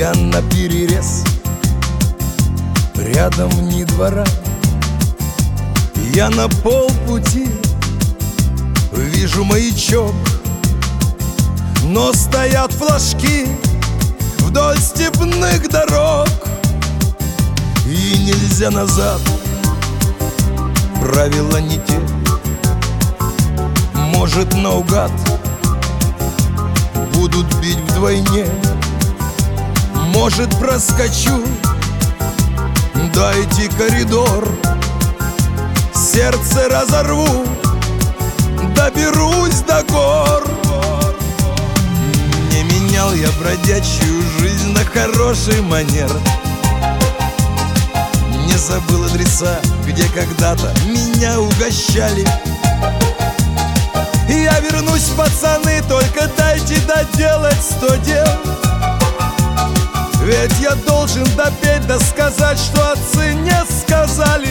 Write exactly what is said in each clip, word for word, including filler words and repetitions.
Я наперерез, рядом ни двора. Я на полпути, вижу маячок, но стоят флажки вдоль степных дорог. И нельзя назад, правила не те. Может, наугад будут бить вдвойне. Может, проскочу, дайте коридор, сердце разорву, доберусь до гор. Не менял я бродячую жизнь на хороший манер. Не забыл адреса, где когда-то меня угощали. Я вернусь, пацаны, только дайте доделать сто дел. Ведь я должен допеть, да сказать, что отцы не сказали.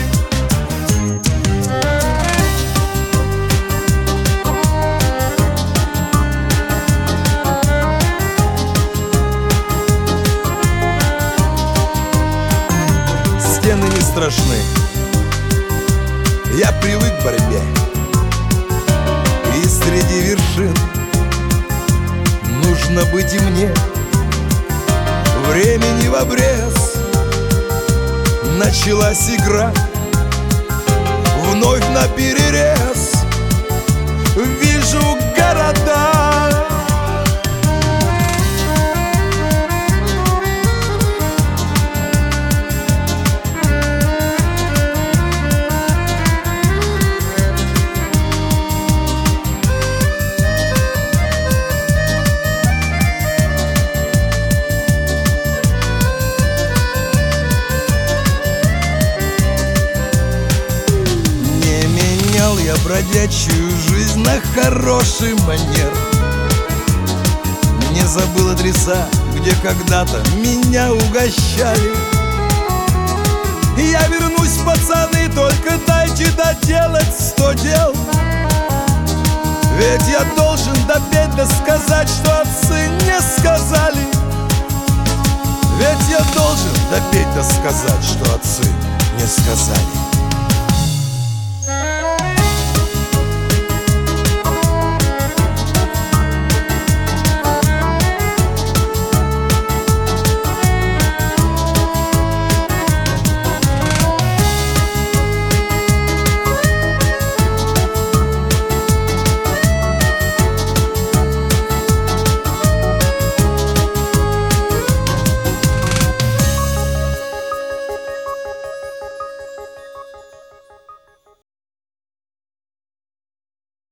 Стены не страшны, я привык к борьбе. И среди вершин нужно быть и мне. Времени в обрез, началась игра. Вновь наперерез вижу города. Я бродячую жизнь на хороший манер. Не забыл адреса, где когда-то меня угощали. Я вернусь, пацаны, только дайте доделать сто дел. Ведь я должен допеть, да сказать, что отцы не сказали. Ведь я должен допеть, да сказать, что отцы не сказали.